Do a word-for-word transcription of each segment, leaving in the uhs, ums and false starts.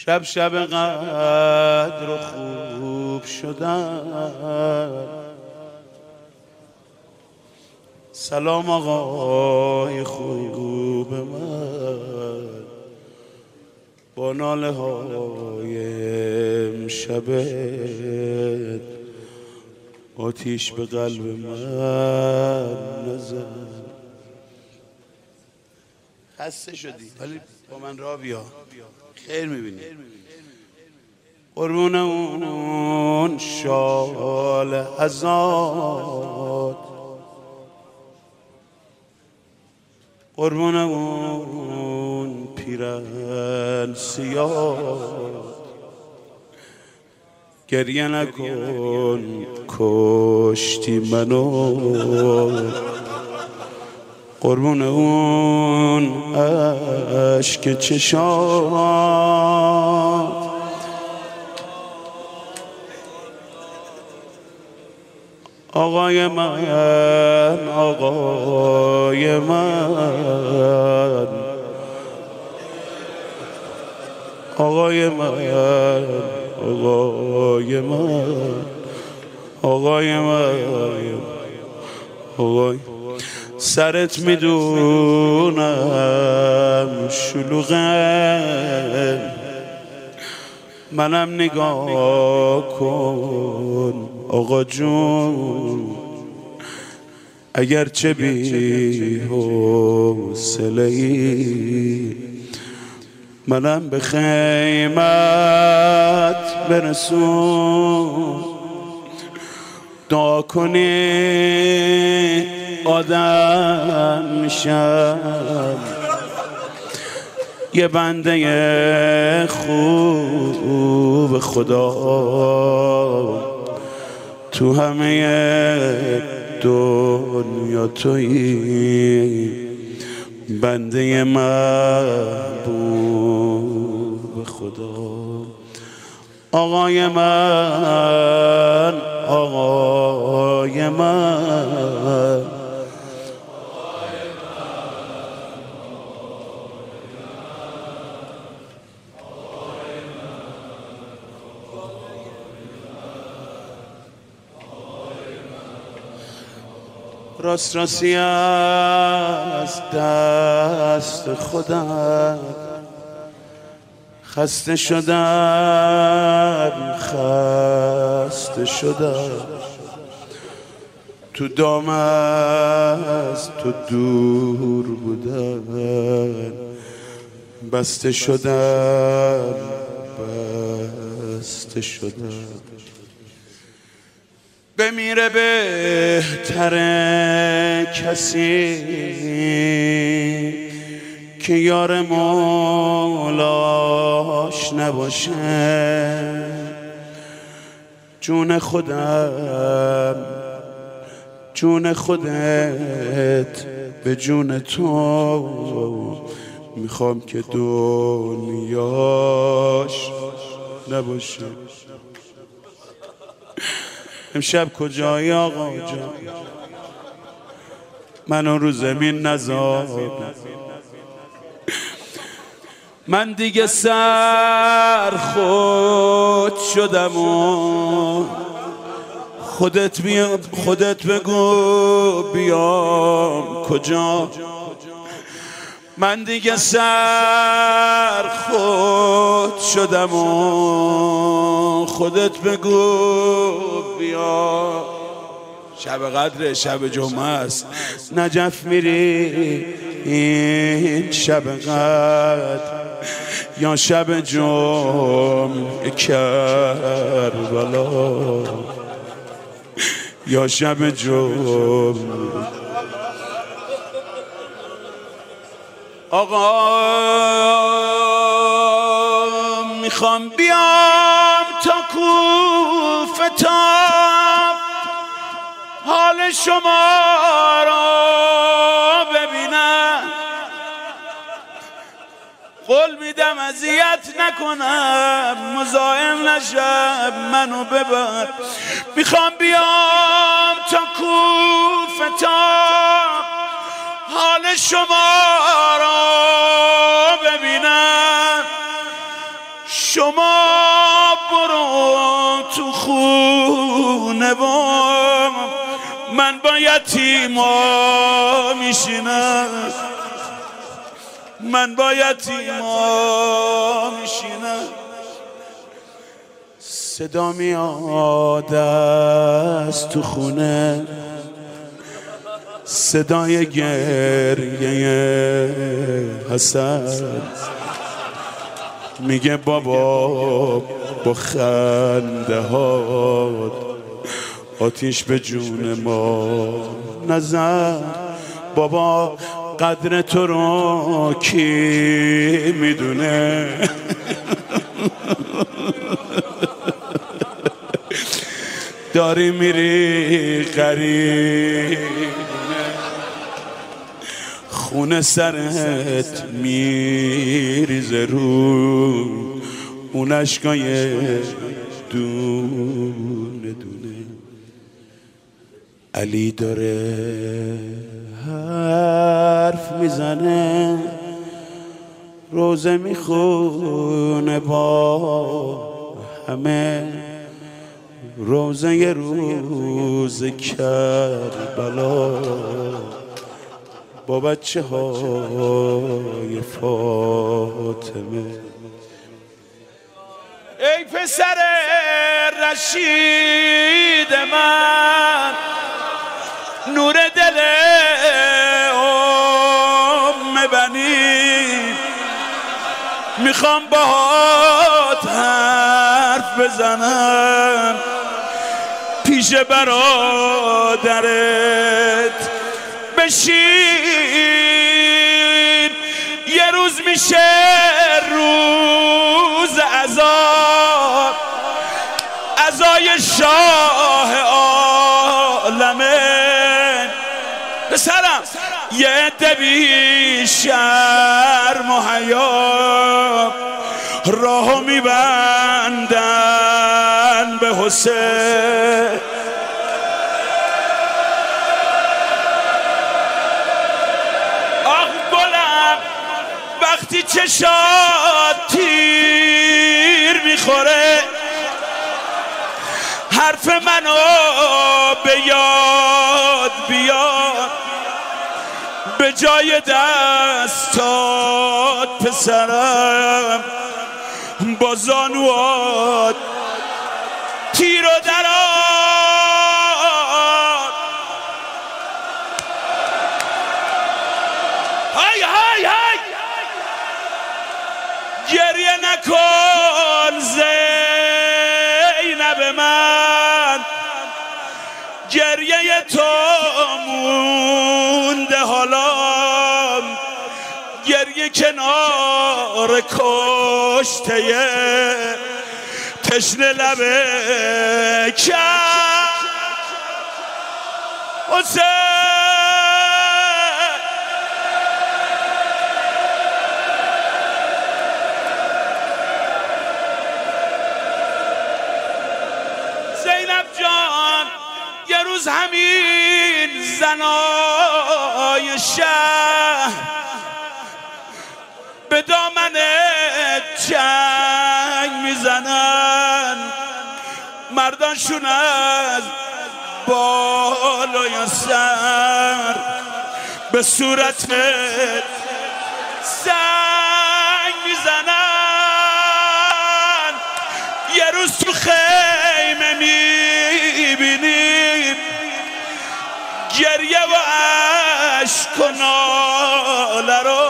شب شب قدر و خوب شدن. سلام آقای خوب من، با ناله های امشبت آتیش به قلب من نزن. خسته شدی ولی با من را بیا، خیر میبینی. قربون اون شال ازاد، قربون اون پیرن سیاه، گریه نکن کشتی منو، قربون اون اشک چشات. آقای من، آقای من، آقای من، آقای من، آقای من، آقای سرت میدونم شلوغه، منم نگاه کن آقا جون، اگرچه بی حوصله‌ای منم به خیمت برسون. دعا کنی آدم میشم، یه بنده خوب خدا تو همه دنیا تویی، بنده محبوب خدا. آقای من، آقای من، راست راستی از دست خودم خسته شدم، خسته شدم، تو دام از تو دور بودن، بسته شدم، بسته شدم. بمیره بهتره کسی که یار مولاش نباشه، جون خودم، جون خودت به جون تو، میخوام که دنیاش نباشه. امشب کجایی آقا جان؟ منو رو زمین نذار، من دیگه سر خود شدم و خودت بیام، خودت بگو بیام کجا. من دیگه سر خود شدم و خودت بگو بیا. شب قدر، شب جمعه است، نجف میری این شب قدر یا شب جمعه کربلا، یا شب جمعه. آقا میخوام بیام تا کوفه تا حال شما را ببینم، قول میدم اذیت نکنم، مزاحم نشم، منو ببر. میخوام بیام تا کوفه تا حال شما را ببینم، شما برو تو خونه و من با یتیما میشینم، من با یتیما میشینم. صدا میاد از تو خونه، صدای گریه حسن، میگه بابا با خنده هات آتیش به جون ما نزن. بابا قدر تو رو کی میدونه؟ داری میری غریب خونه سرت میریزه رو اون اشکای دونه دونه. علی داره حرف میزنه، روزه میخونه با همه، روزه ی روز کربلا با بچه های فاطمه. ای پسر رشید من، نور دل ام بنی، میخوام باهات حرف بزنم پیش برادرت بشین. یه روز میشه روز عزا، عزای شاه عالمه. پسرم یه عده بی شرم و حیا راهو میبندن به حسین. آخ گلم وقتی چشات تیر میخوره، حرف منو به یاد بیار، به جای دستات پسرم با زانوات تیر و درات. های های های گریه نکن زینب من، گریه تو مونده حالا، گریه کنار کشته تشنه لبه کرد حسین. زینب جان یه روز همین زنای شهر به دامن جنگ میزنن، مردانشون از بالای سر به صورت سنگ میزنن. یه روز تو خیمه میبینیم گریه و عشق و ناله رو،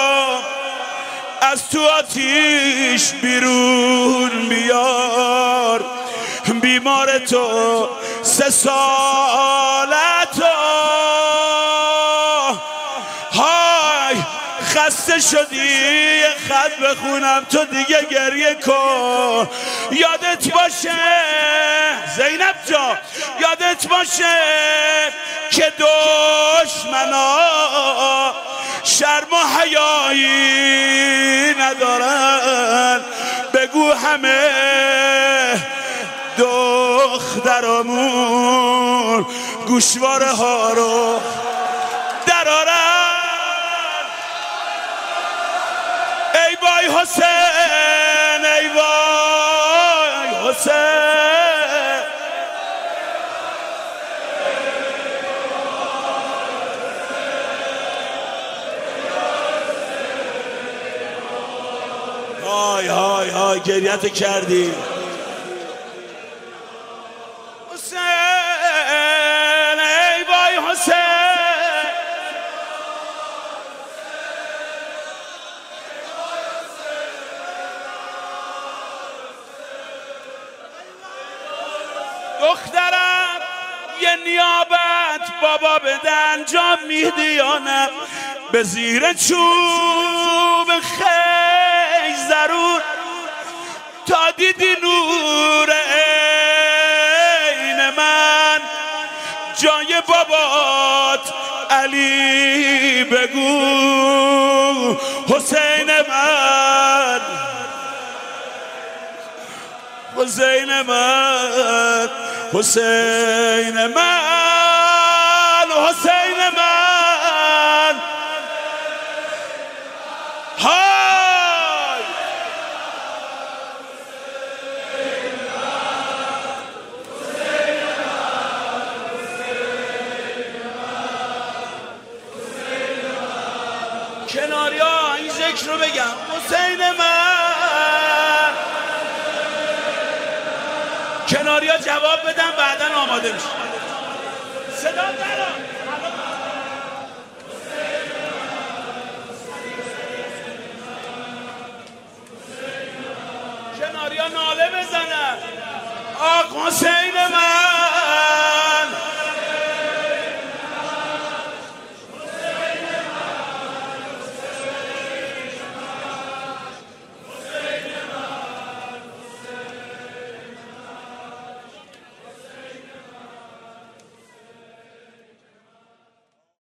از تو آتیش بیرون بیار بیمار تو سه سالتو. های خسته شدی خط بخونم تو دیگه گریه کن. یادت باشه زینب جان، یادت باشه که دشمنا شرم و حیایی ندارن. بگو همه دخترامون گوشواره ها رو درارن. ای وای حسین ای وای های های های گریت کردی حسین ای وای حسین دخترم یه نیابت بابا بده انجام میدیانم به زیر چوب خیش ضرور تا دیدی نور عین من جای بابات علی بگو حسین من حسین من حسین من حسین من های کناری ها این ذکر رو بگم حسین من کناری ها جواب بدن بعدن آماده میشه صدا درام کناری ها ناله بزنن آق حسین من